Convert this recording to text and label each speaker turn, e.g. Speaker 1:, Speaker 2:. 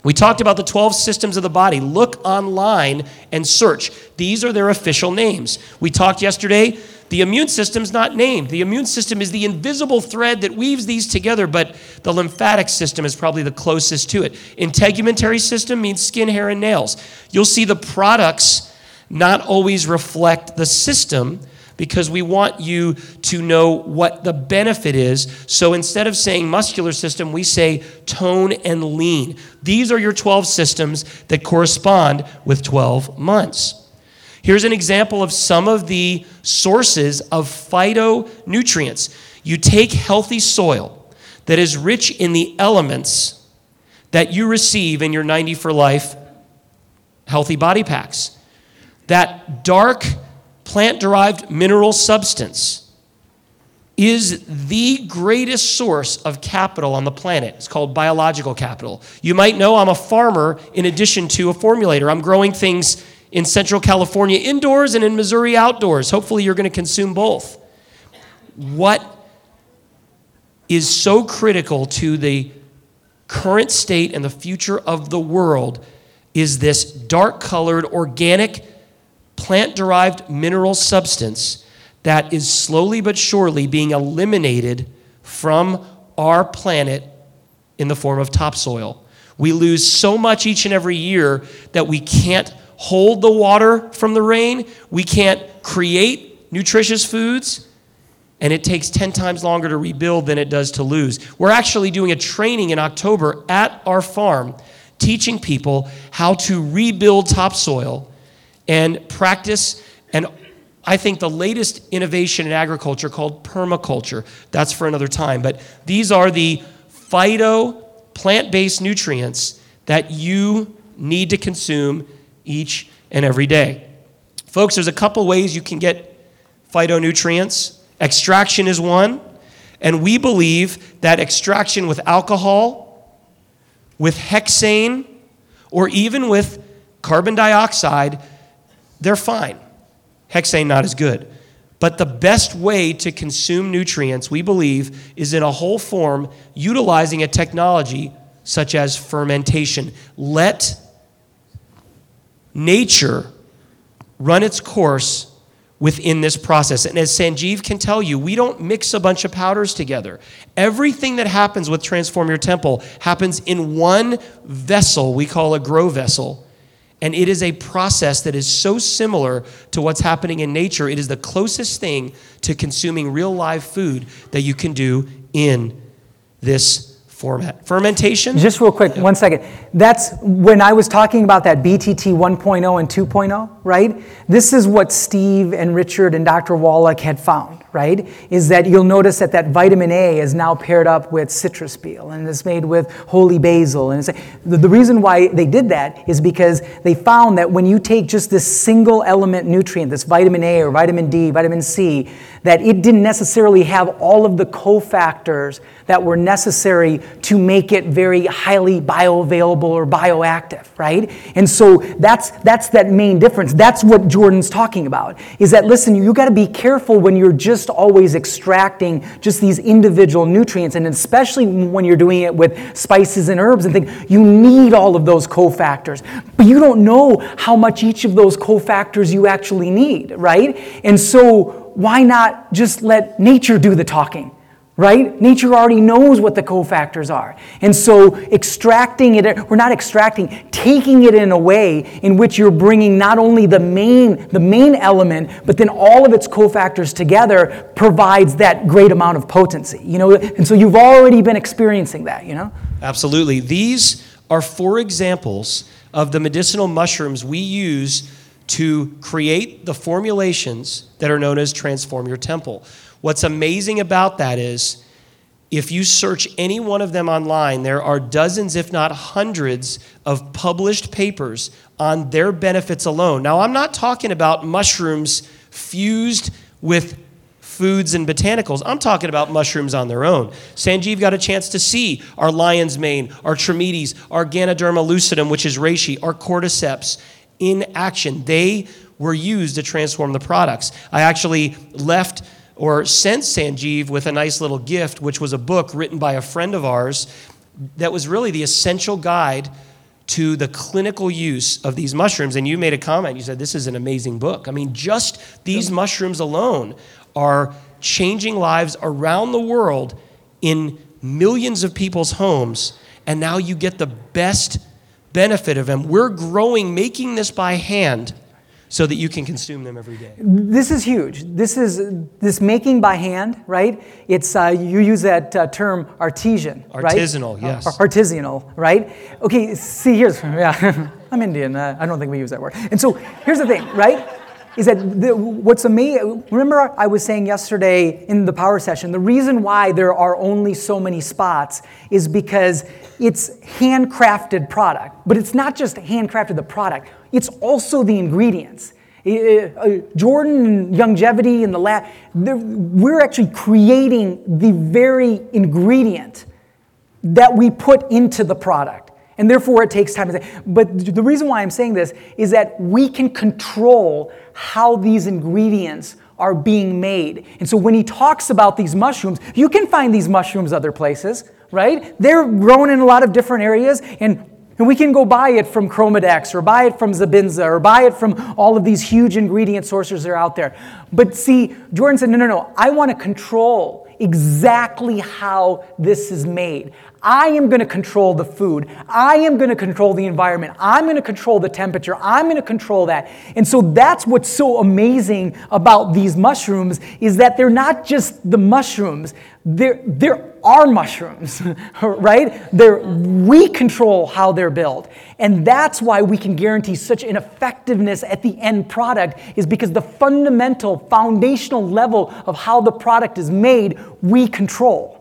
Speaker 1: We talked about the 12 systems of the body. Look online and search. These are their official names. We talked yesterday, the immune system's not named. The immune system is the invisible thread that weaves these together, but the lymphatic system is probably the closest to it. Integumentary system means skin, hair, and nails. You'll see the products not always reflect the system, because we want you to know what the benefit is. So instead of saying muscular system, we say tone and lean. These are your 12 systems that correspond with 12 months. Here's an example of some of the sources of phytonutrients. You take healthy soil that is rich in the elements that you receive in your 90 for Life healthy body packs. That dark plant-derived mineral substance is the greatest source of capital on the planet. It's called biological capital. You might know I'm a farmer in addition to a formulator. I'm growing things in Central California indoors and in Missouri outdoors. Hopefully you're going to consume both. What is so critical to the current state and the future of the world is this dark-colored organic plant-derived mineral substance that is slowly but surely being eliminated from our planet in the form of topsoil. We lose so much each and every year that we can't hold the water from the rain, we can't create nutritious foods, and it takes 10 times longer to rebuild than it does to lose. We're actually doing a training in October at our farm, teaching people how to rebuild topsoil and practice, and I think the latest innovation in agriculture called permaculture. That's for another time. But these are the plant-based nutrients that you need to consume each and every day. Folks, there's a couple ways you can get phytonutrients. Extraction is one, and we believe that extraction with alcohol, with hexane, or even with carbon dioxide, they're fine. Hexane not as good. But the best way to consume nutrients, we believe, is in a whole form, utilizing a technology such as fermentation. Let nature run its course within this process. And as Sanjeev can tell you, we don't mix a bunch of powders together. Everything that happens with Transform Your Temple happens in one vessel we call a grow vessel. And it is a process that is so similar to what's happening in nature. It is the closest thing to consuming real live food that you can do in this format. Fermentation?
Speaker 2: Just real quick, 1 second. That's when I was talking about that BTT 1.0 and 2.0, right? This is what Steve and Richard and Dr. Wallach had found, right? Is that you'll notice that vitamin A is now paired up with citrus peel and is made with holy basil. And the reason why they did that is because they found that when you take just this single element nutrient, this vitamin A or vitamin D, vitamin C, that it didn't necessarily have all of the cofactors that were necessary to make it very highly bioavailable or bioactive, right? And so that's that main difference. That's what Jordan's talking about, is that, listen, you got to be careful when you're just always extracting just these individual nutrients, and especially when you're doing it with spices and herbs and things, you need all of those cofactors. But you don't know how much each of those cofactors you actually need, right? And so why not just let nature do the talking, right? Nature already knows what the cofactors are. And so extracting it, or not extracting, taking it in a way in which you're bringing not only the main element, but then all of its cofactors together provides that great amount of potency, you know? And so you've already been experiencing that, you know?
Speaker 1: Absolutely. These are 4 examples of the medicinal mushrooms we use to create the formulations that are known as Transform Your Temple. What's amazing about that is, if you search any one of them online, there are dozens, if not hundreds, of published papers on their benefits alone. Now, I'm not talking about mushrooms fused with foods and botanicals. I'm talking about mushrooms on their own. Sanjeev got a chance to see our lion's mane, our trametes, our Ganoderma lucidum, which is reishi, our cordyceps, in action. They were used to transform the products. I actually left or sent Sanjeev with a nice little gift, which was a book written by a friend of ours that was really the essential guide to the clinical use of these mushrooms. And you made a comment, you said, this is an amazing book. I mean, just these mushrooms alone are changing lives around the world in millions of people's homes. And now you get the best benefit of them. We're growing, making this by hand so that you can consume them every day.
Speaker 2: This is huge. This making by hand, right? It's you use that term artesian, right?
Speaker 1: Artisanal, yes.
Speaker 2: Artisanal, right? Okay, see here's, yeah, I'm Indian. I don't think we use that word. And so here's the thing, right? Is that what's amazing, remember I was saying yesterday in the power session, the reason why there are only so many spots is because it's handcrafted product. But it's not just handcrafted the product, it's also the ingredients. Jordan and Longevity in the lab, we're actually creating the very ingredient that we put into the product. And therefore, it takes time. But the reason why I'm saying this is that we can control how these ingredients are being made. And so when he talks about these mushrooms, you can find these mushrooms other places, right? They're grown in a lot of different areas, and we can go buy it from Chromadex, or buy it from Zabinza, or buy it from all of these huge ingredient sources that are out there. But see, Jordan said, no, I want to control exactly how this is made. I am going to control the food. I am going to control the environment. I'm going to control the temperature. I'm going to control that. And so that's what's so amazing about these mushrooms, is that they're not just the mushrooms. There are mushrooms, right? We control how they're built. And that's why we can guarantee such an effectiveness at the end product, is because the fundamental, foundational level of how the product is made, we control.